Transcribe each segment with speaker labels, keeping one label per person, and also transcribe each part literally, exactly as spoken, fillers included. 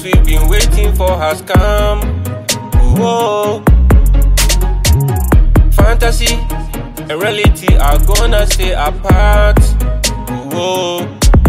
Speaker 1: we've been waiting for has come. Whoa. Fantasy and reality are gonna stay apart. Whoa.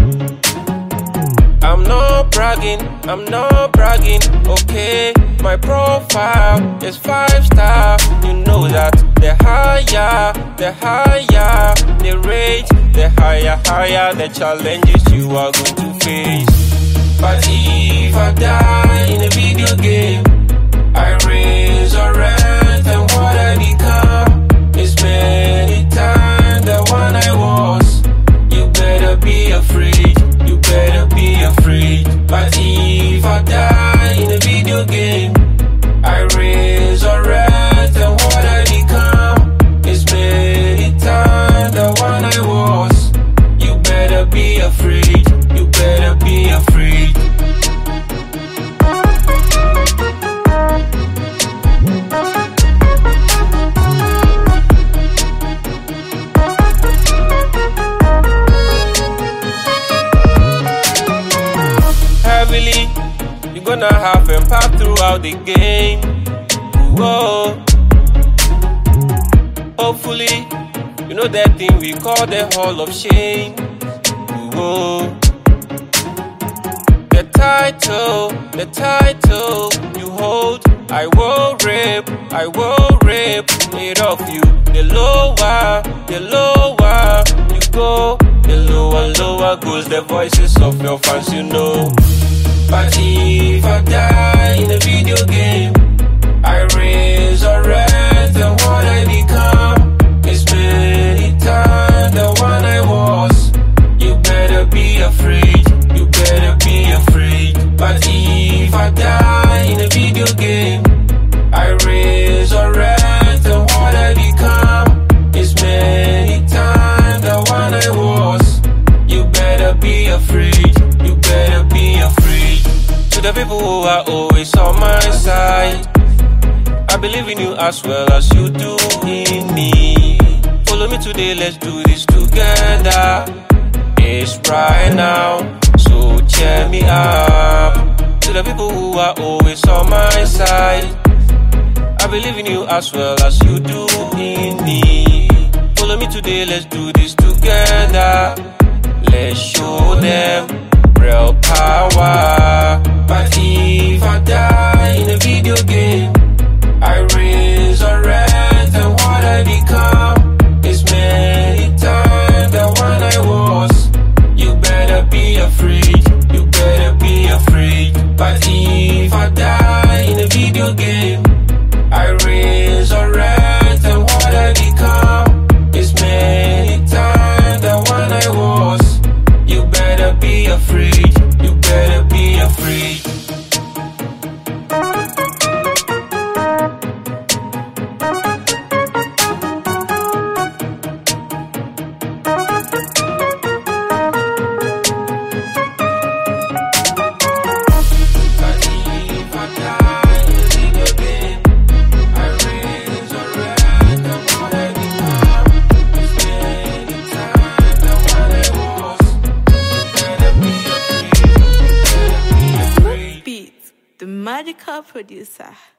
Speaker 1: I'm not bragging, I'm not bragging, okay. My profile is five star. You know that the higher, the higher the rate, the higher, higher the challenges you are going to face. But if I die in a video game, I resurrect, and what I become is many times the one I was. You better be afraid, you better be afraid. But if I die in a video game, I resurrect, and what I become is many times the one I was. You better be afraid, you better be afraid. Heavily, you're gonna have impact throughout the game. Whoa. Hopefully, you know that thing we call the Hall of Shame. Whoa. The title, the title you hold, I will rip, I will rip it off you. The lower, the lower you go, the lower, lower goes the voices of your fans, you know. But if I die in a video game, I resurrect, and what I become is many times the one I was. You better be afraid, you better be afraid. But if I die in a video game, I resurrect, and what I become is many times the one I was. You better be afraid, you better be afraid. To the people who are always on my side, I believe in you as well as you do in me. Follow me today, let's do this together. It's right now, so cheer me up. To the people who are always on my side, I believe in you as well as you do in me. Follow me today, let's do this together. Let's show them real power. But if I die in a video game, I resurrect, and what I become is many times the one I was. You better be afraid, you better be afraid. But if I die in a video game, I resurrect, and what I become is many times the one I was. You better be afraid, you better be afraid.
Speaker 2: The magical producer.